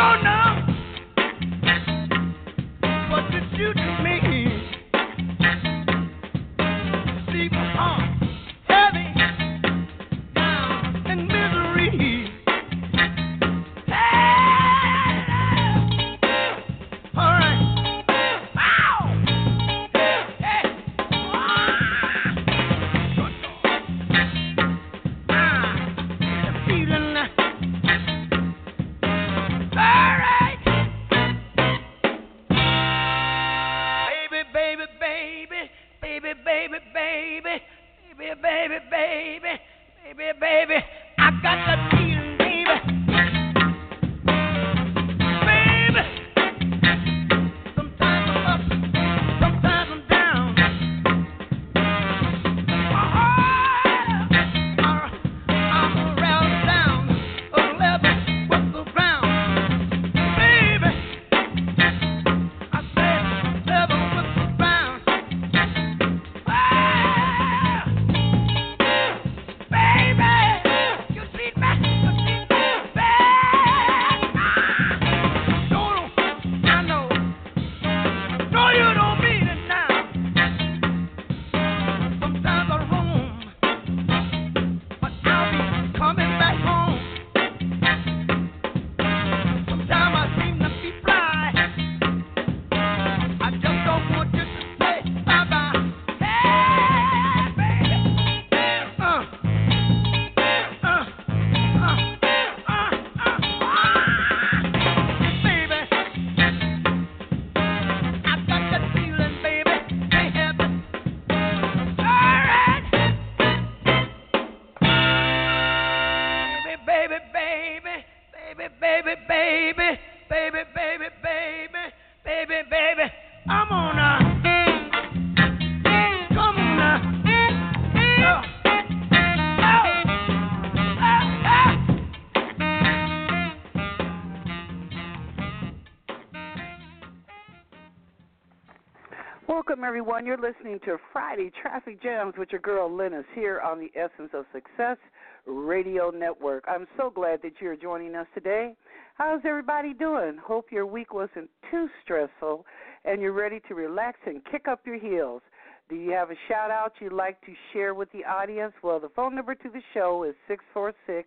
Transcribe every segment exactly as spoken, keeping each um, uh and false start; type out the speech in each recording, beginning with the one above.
Welcome, everyone. You're listening to Friday Traffic Jams with your girl, Linus, here on the Essence of Success Radio Network. I'm so glad that you're joining us today. How's everybody doing? Hope your week wasn't too stressful and you're ready to relax and kick up your heels. Do you have a shout-out you'd like to share with the audience? Well, the phone number to the show is six four six,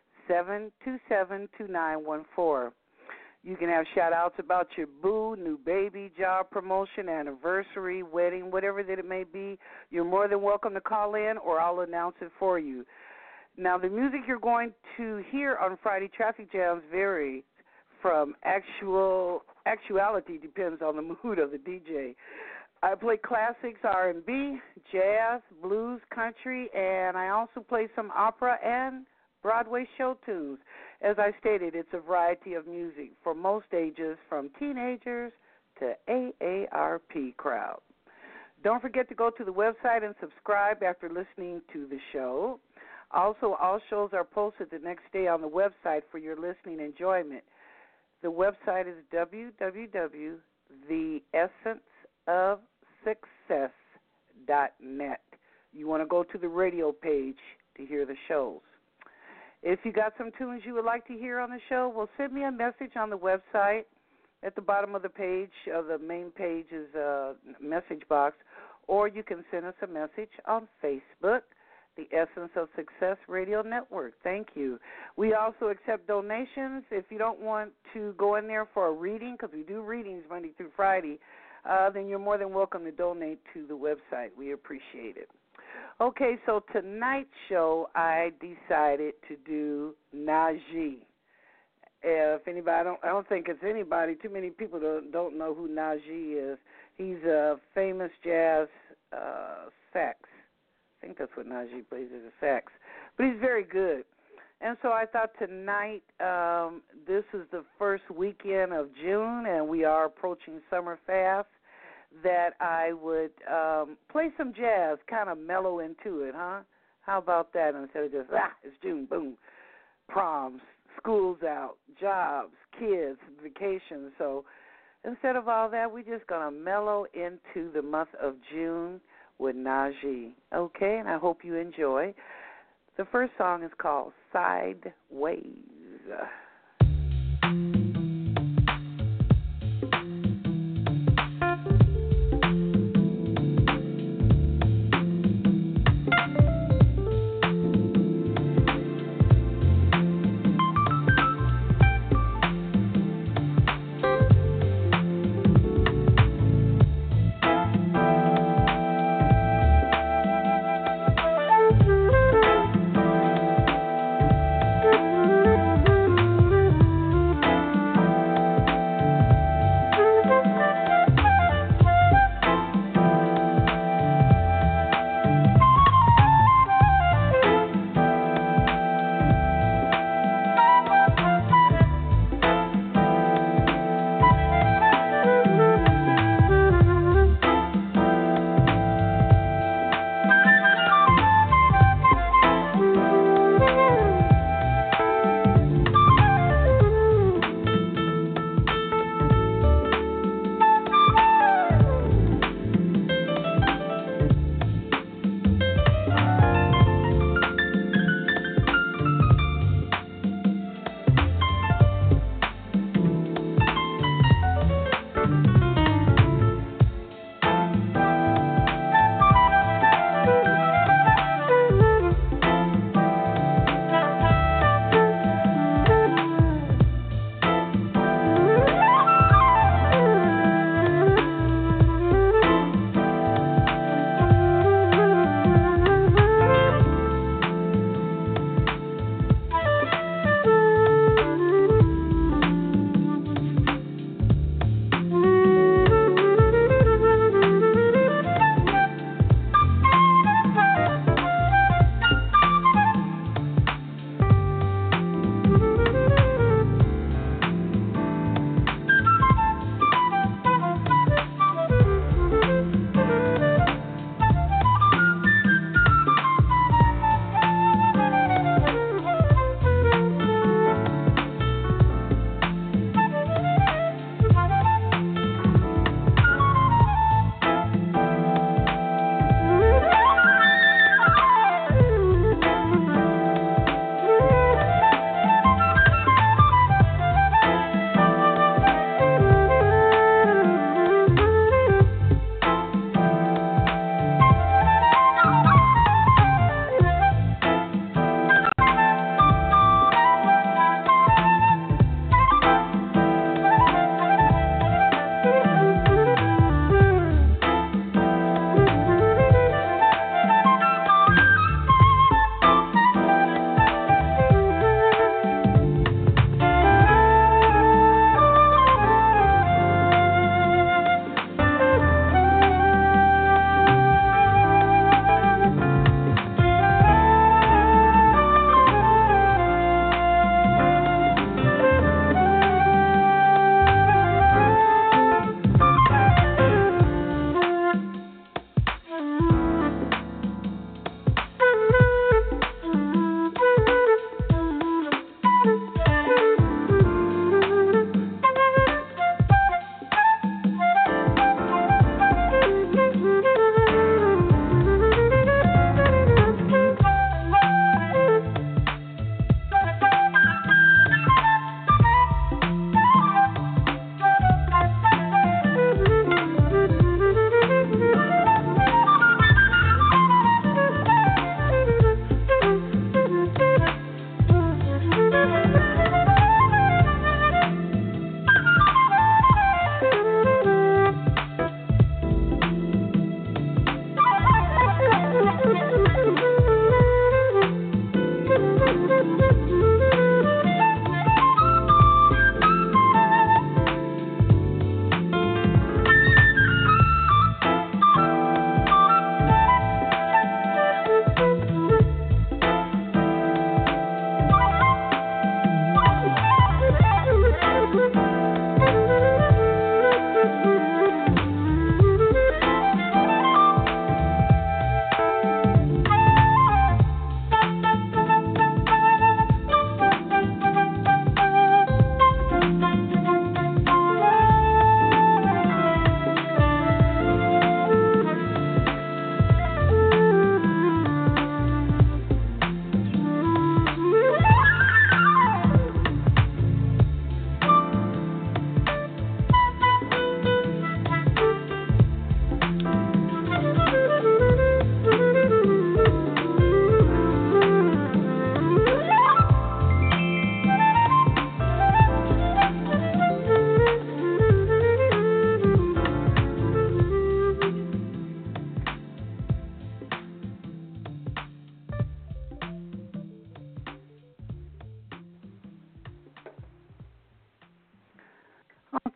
seven two seven, two nine one four. You can have shout-outs about your boo, new baby, job promotion, anniversary, wedding, whatever that it may be. You're more than welcome to call in, or I'll announce it for you. Now, the music you're going to hear on Friday Traffic Jams varies from actual actuality, depends on the mood of the D J. I play classics, R and B, jazz, blues, country, and I also play some opera and Broadway show tunes. As I stated, it's a variety of music for most ages, from teenagers to A A R P crowd. Don't forget to go to the website and subscribe after listening to the show. Also, all shows are posted the next day on the website for your listening enjoyment. The website is w w w dot the essence of success dot net. You want to go to the radio page to hear the shows. If you got some tunes you would like to hear on the show, well, send me a message on the website. At the bottom of the page, of the main page is a message box, or you can send us a message on Facebook, the Essence of Success Radio Network. Thank you. We also accept donations. If you don't want to go in there for a reading, because we do readings Monday through Friday, uh, then you're more than welcome to donate to the website. We appreciate it. Okay, so tonight's show, I decided to do Najee. If anybody, I don't, I don't think it's anybody. Too many people don't, don't know who Najee is. He's a famous jazz uh, sax. I think that's what Najee plays, is a sax. But he's very good. And so I thought tonight, um, this is the first weekend of June, and we are approaching summer fast, that I would um, play some jazz, kind of mellow into it, huh? How about that? Instead of just, ah, it's June, boom, proms, school's out, jobs, kids, vacations. So instead of all that, we're just going to mellow into the month of June with Najee. Okay, and I hope you enjoy. The first song is called Sideways.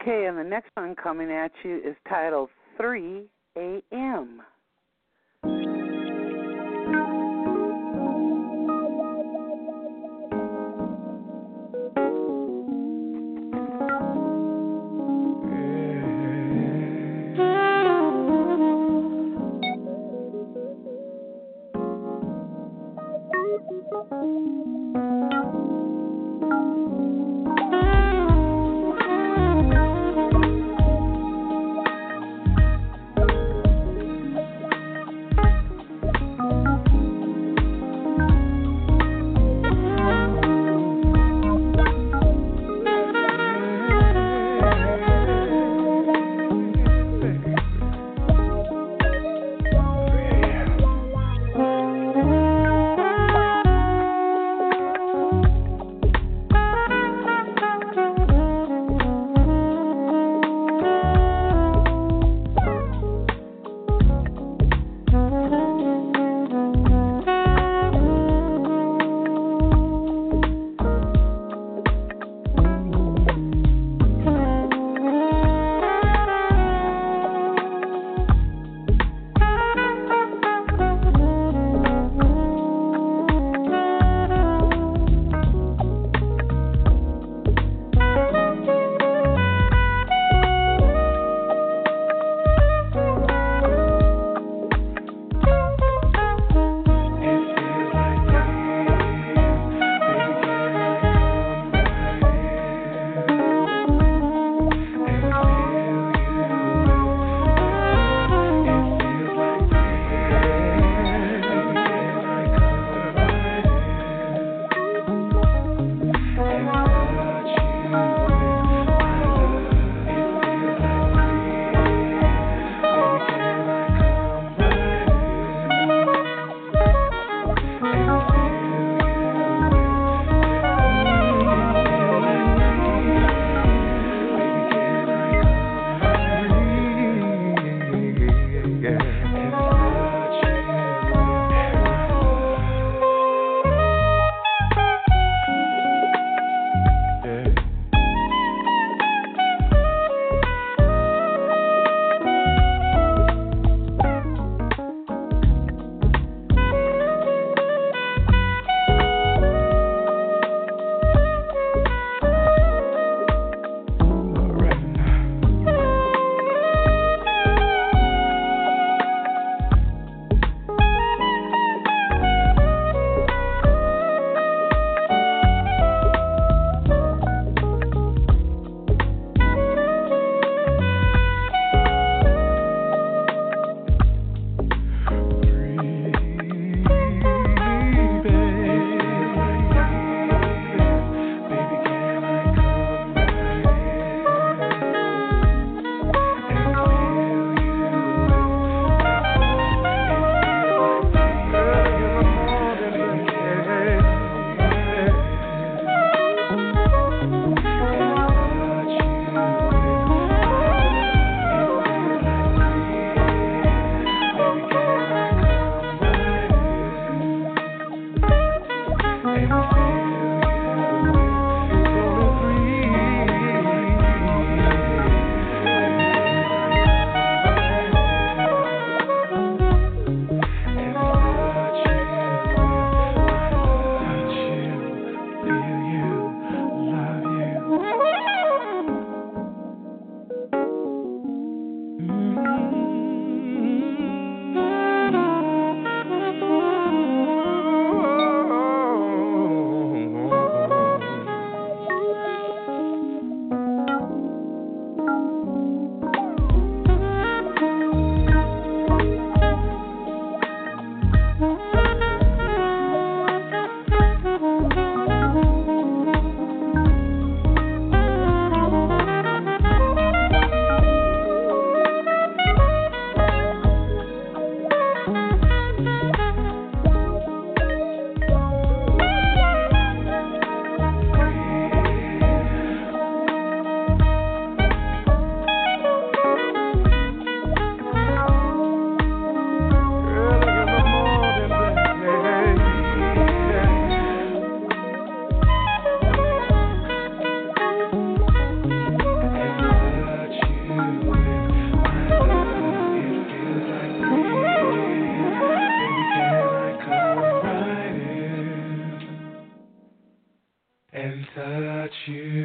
Okay, and the next one coming at you is titled three A M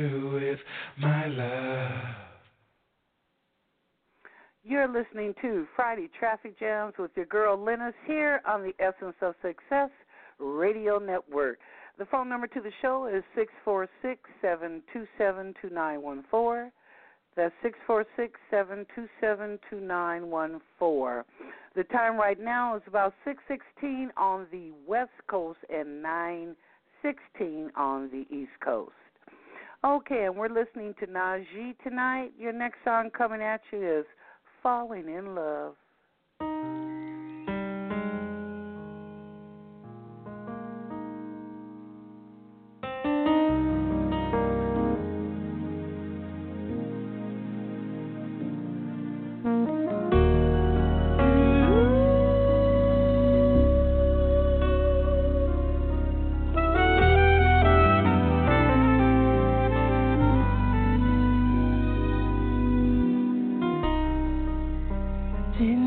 you with my love. You're listening to Friday Traffic Jams with your girl Linus here on the Essence of Success Radio Network. The phone number to the show is six four six, seven two seven, two nine one four. That's six four six, seven two seven, two nine one four. The time right now is about six sixteen on the West Coast and nine sixteen on the East Coast. Okay, and we're listening to Najee tonight. Your next song coming at you is Falling in Love. Didn't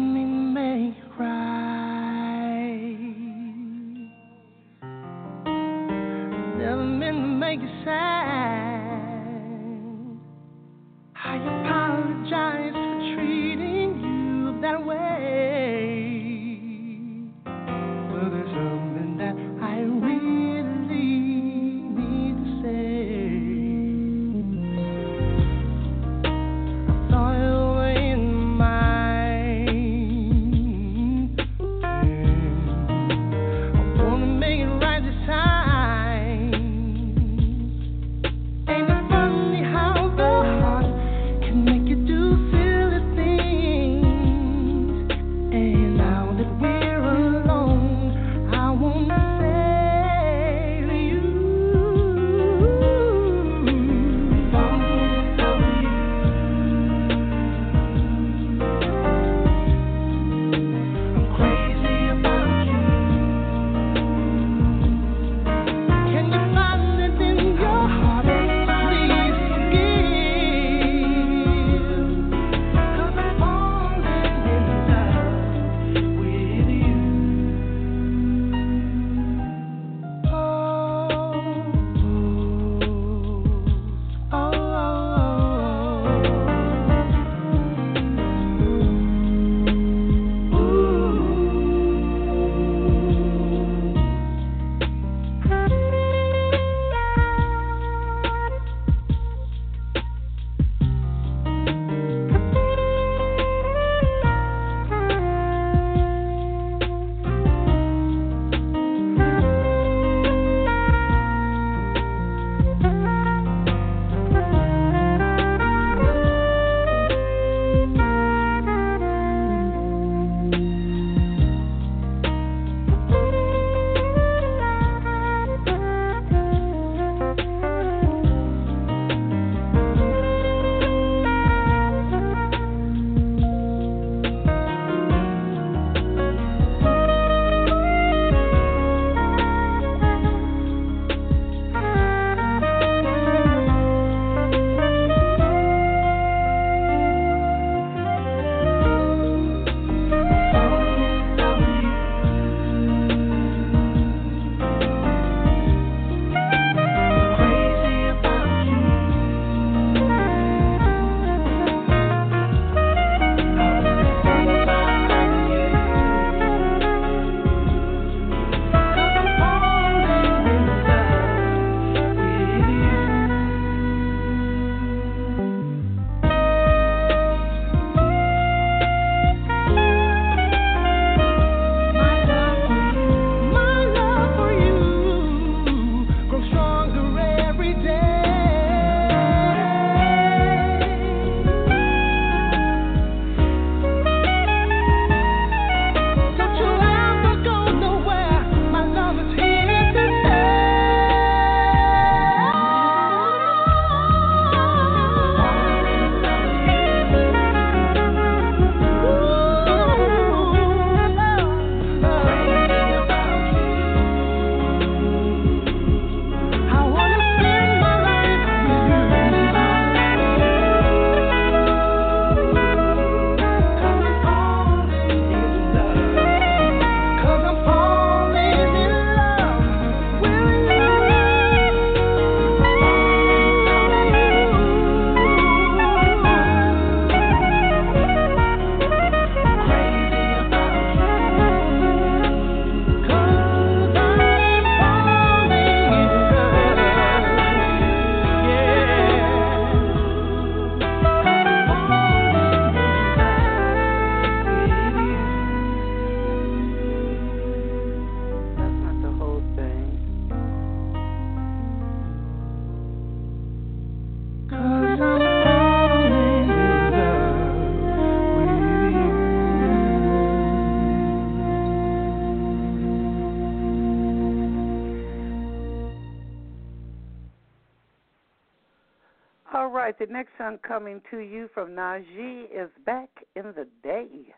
All right, the next song coming to you from Najee is Back in the Day.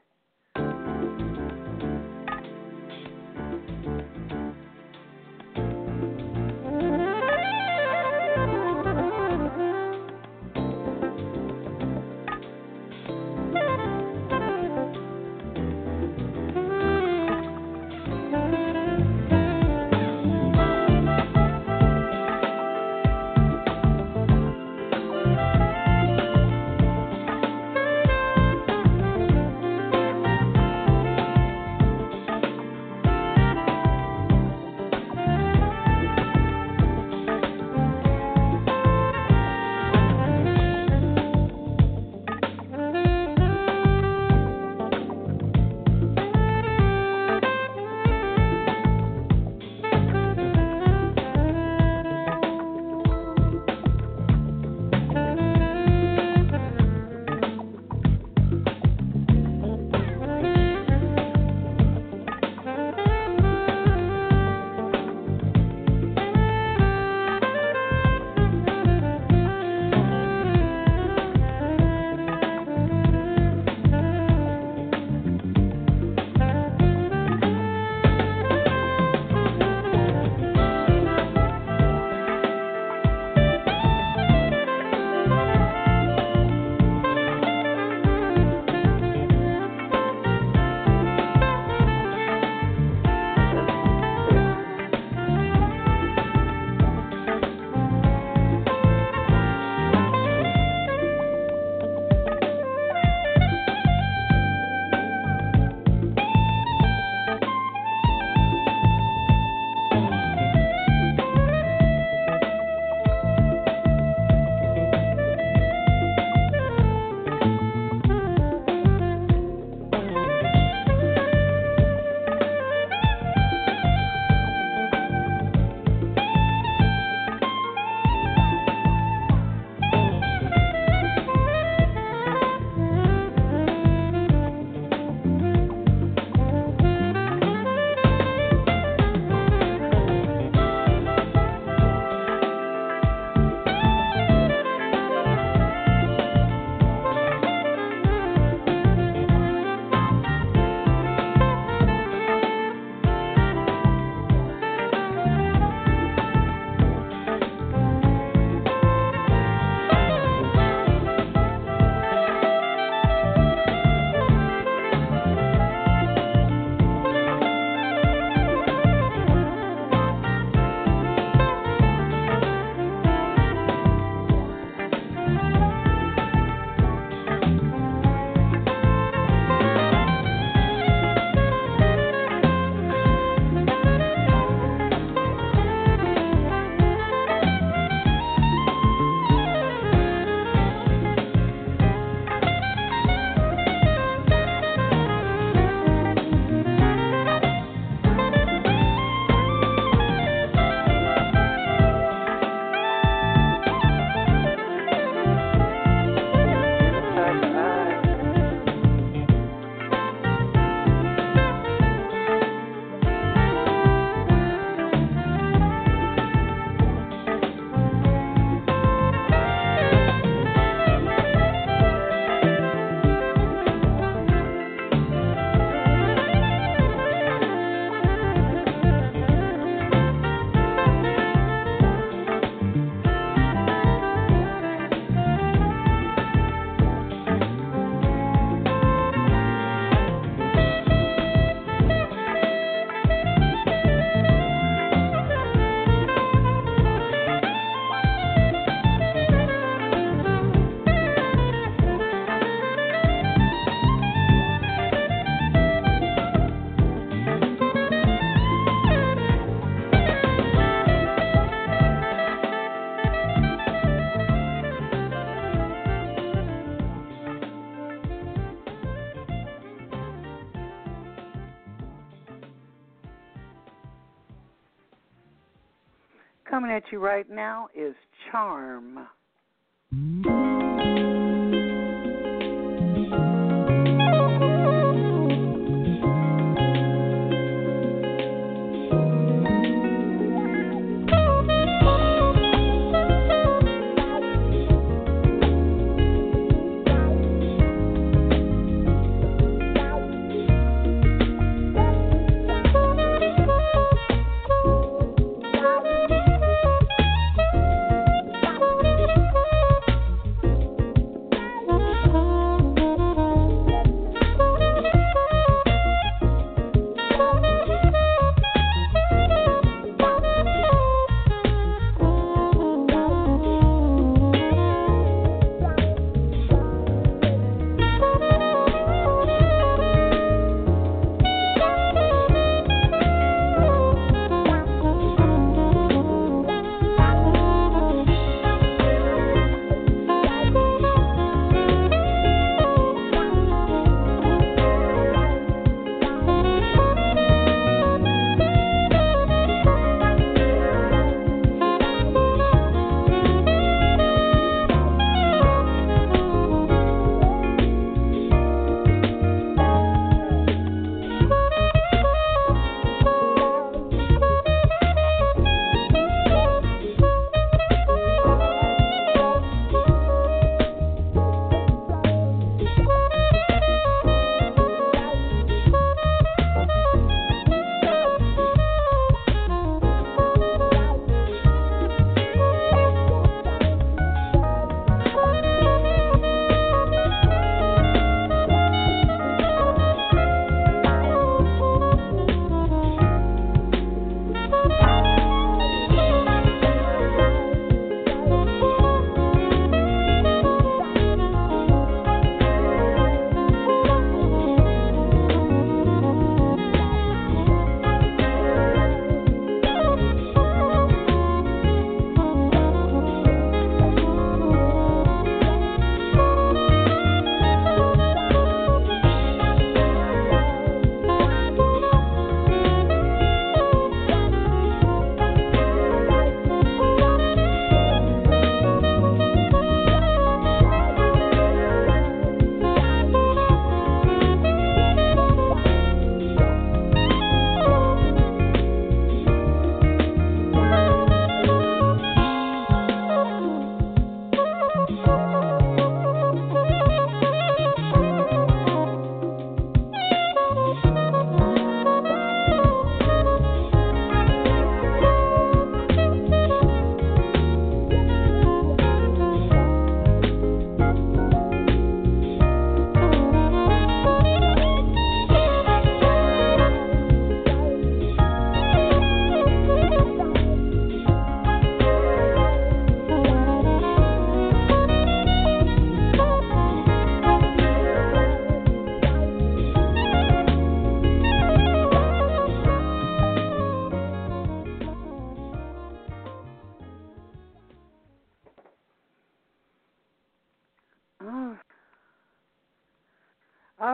Coming at you right now is Charm.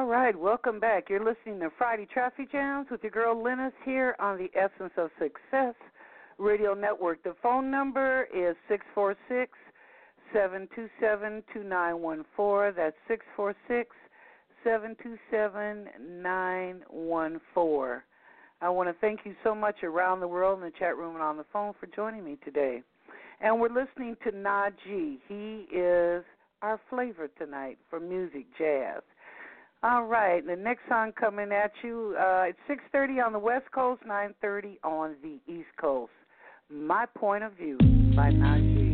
right, welcome back. You're listening to Friday Traffic Jams with your girl Linus here on the Essence of Success Radio Network. The phone number is six four six, seven two seven, two nine one four. That's six four six, seven two seven, nine one four. I want to thank you so much around the world in the chat room and on the phone for joining me today. And we're listening to Najee. He is our flavor tonight for music, jazz. All right, the next song coming at you, uh, it's six thirty on the West Coast, nine thirty on the East Coast. My Point of View by Najee.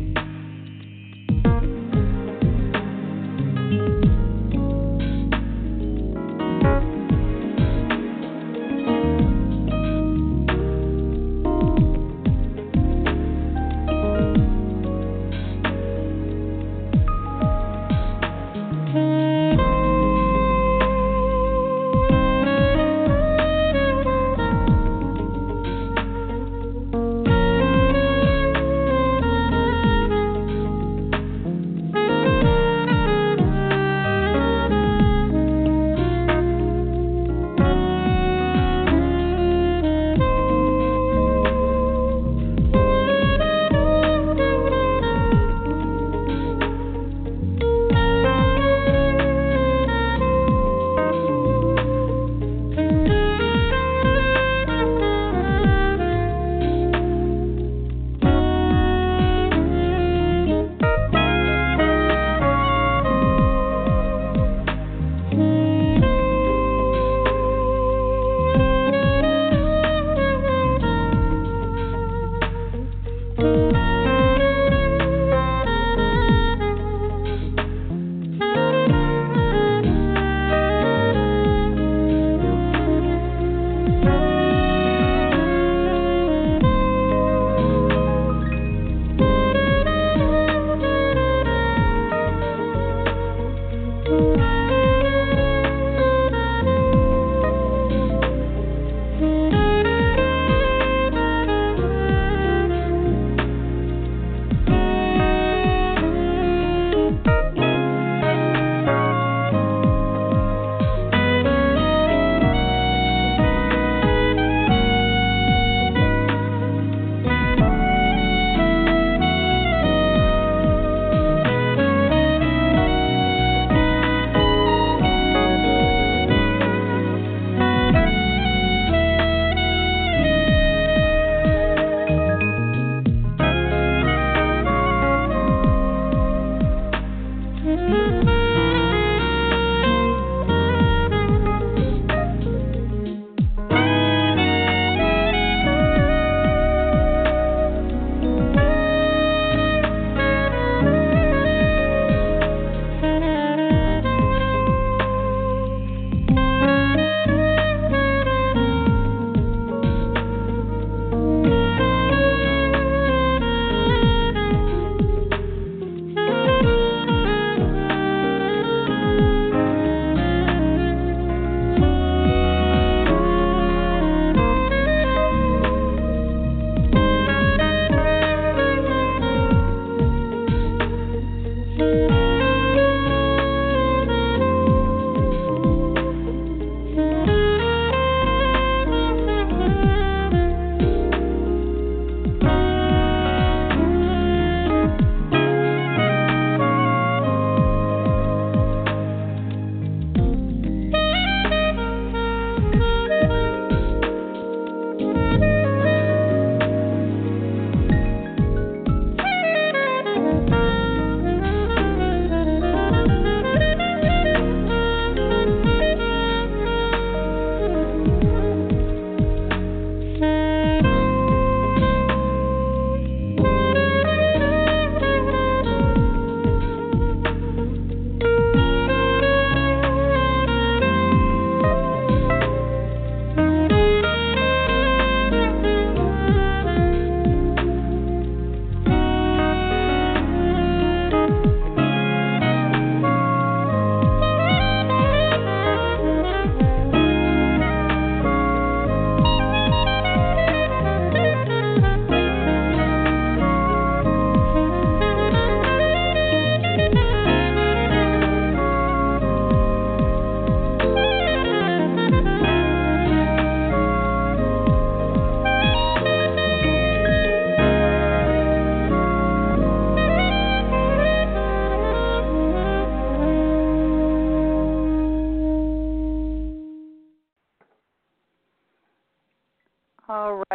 Thank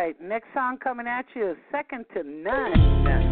right, next song coming at you is Second to None.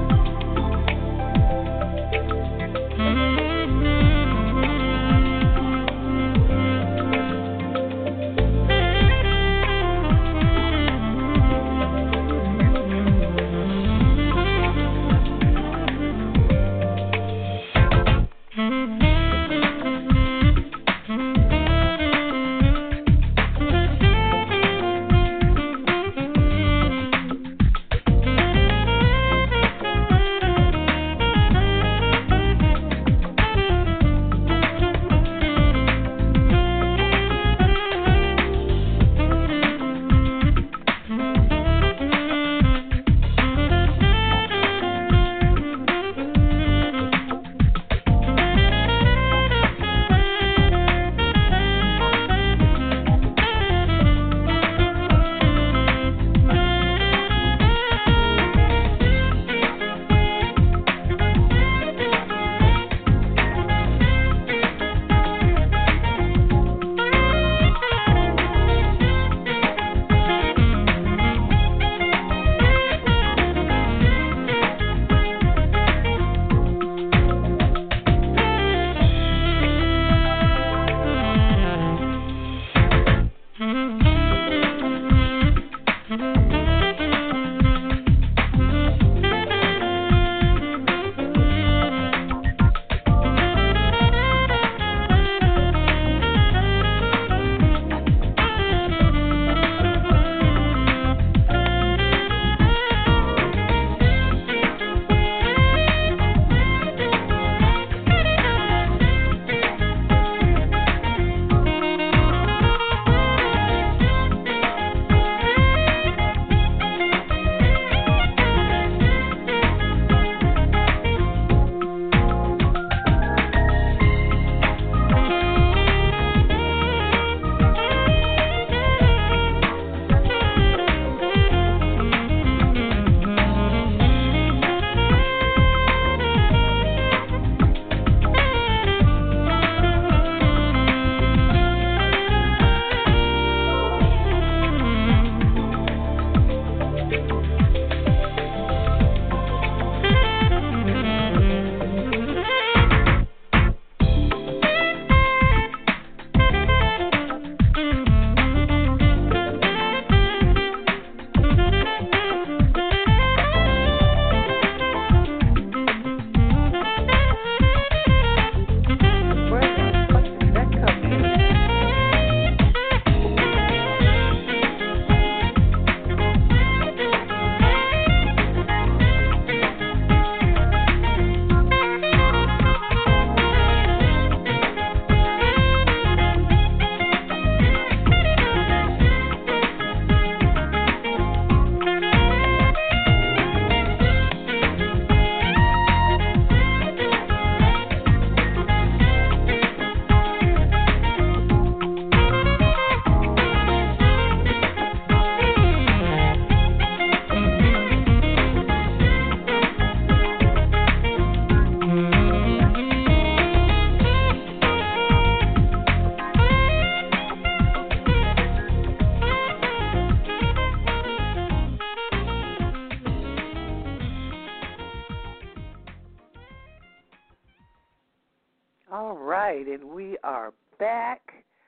All right, and we are back.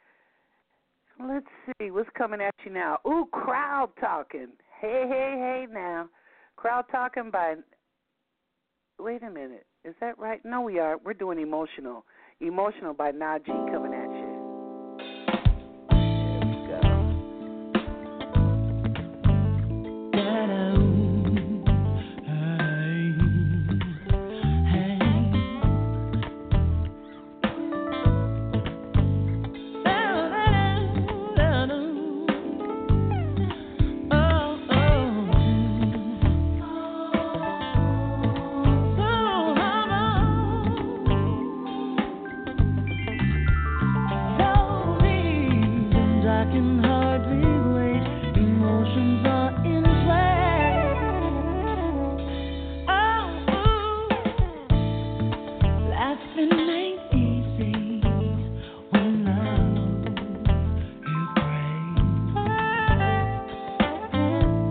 Let's see what's coming at you now. Ooh, Crowd Talking. Hey, hey, hey now. Crowd Talking by, wait a minute. Is that right? No, we are. We're doing Emotional. Emotional by Najee coming at you. Thank you.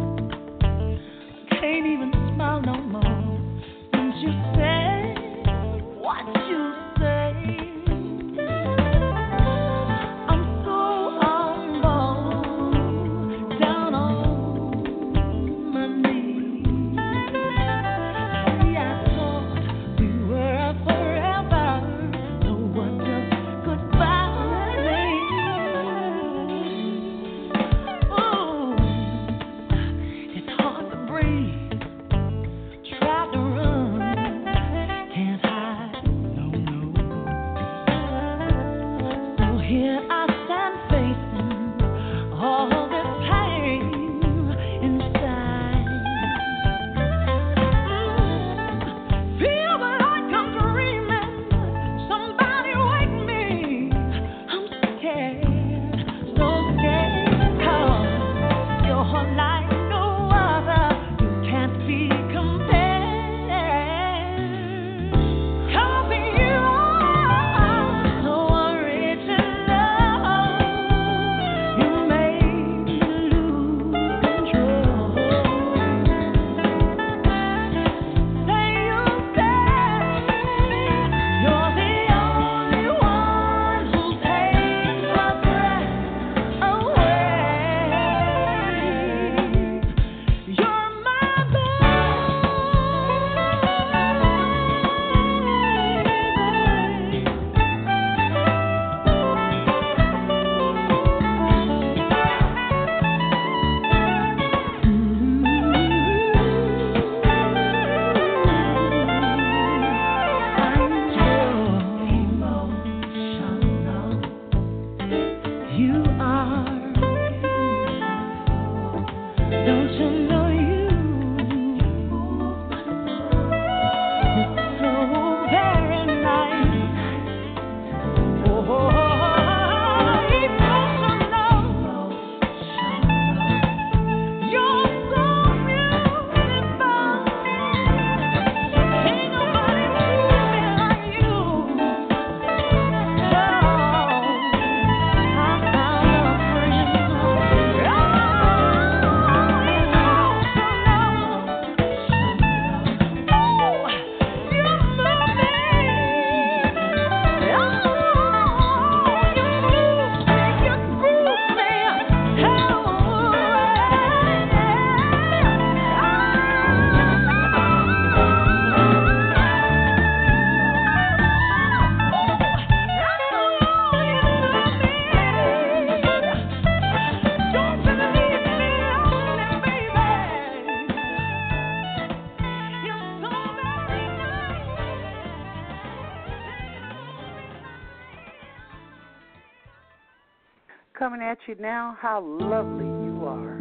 coming at you now. How lovely you are.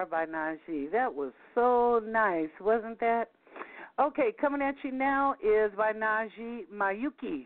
by Najee. That was so nice, wasn't that? Okay, coming at you now is by Najee Mayuki.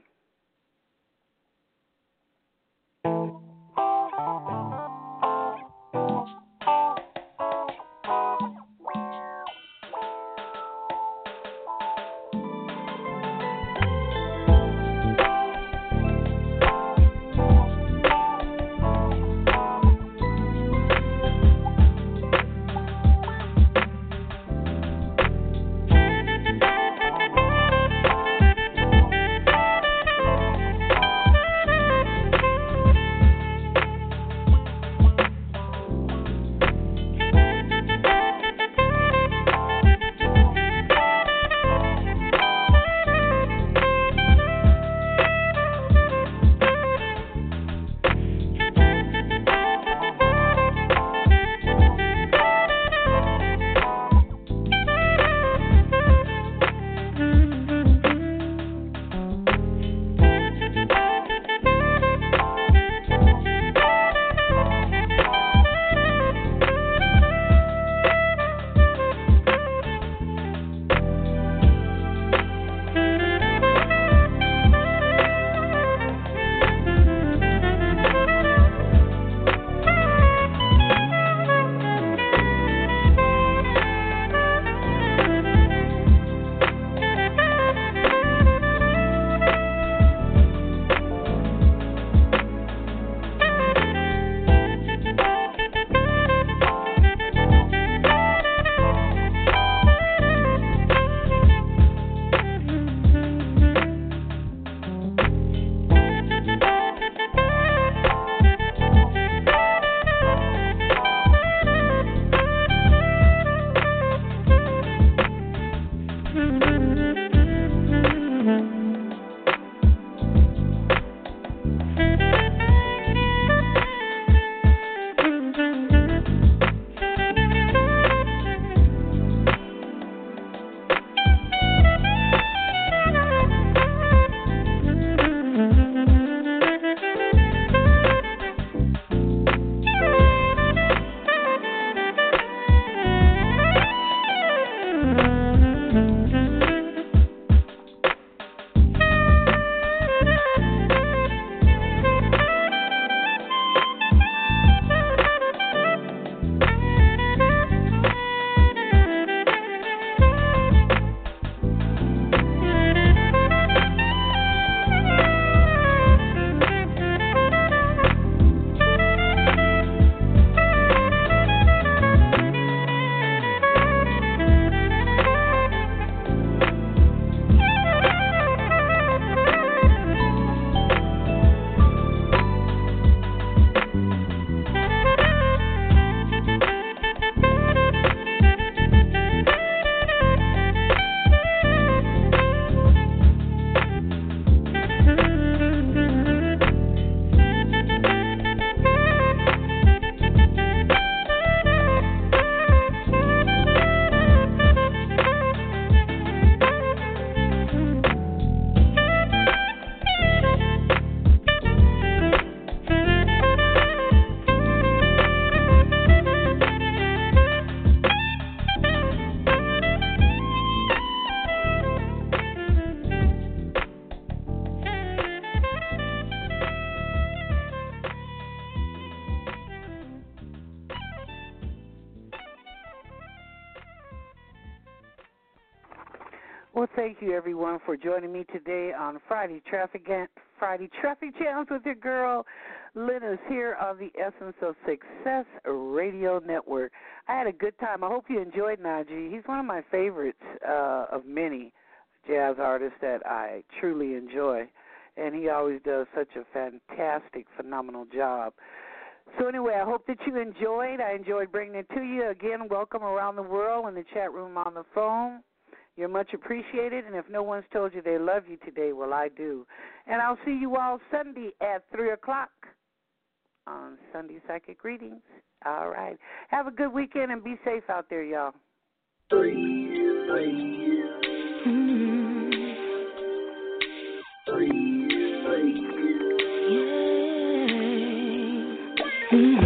Well, thank you, everyone, for joining me today on Friday Traffic Friday Traffic Jams with your girl, Linus, here on the Essence of Success Radio Network. I had a good time. I hope you enjoyed Najee. He's one of my favorites uh, of many jazz artists that I truly enjoy, and he always does such a fantastic, phenomenal job. So anyway, I hope that you enjoyed. I enjoyed bringing it to you. Again, welcome around the world in the chat room, on the phone. You're much appreciated, and if no one's told you they love you today, well, I do. And I'll see you all Sunday at three o'clock on Sunday Psychic Readings. All right. Have a good weekend and be safe out there, y'all. Three, three, mm-hmm. three, three, yeah. Mm-hmm.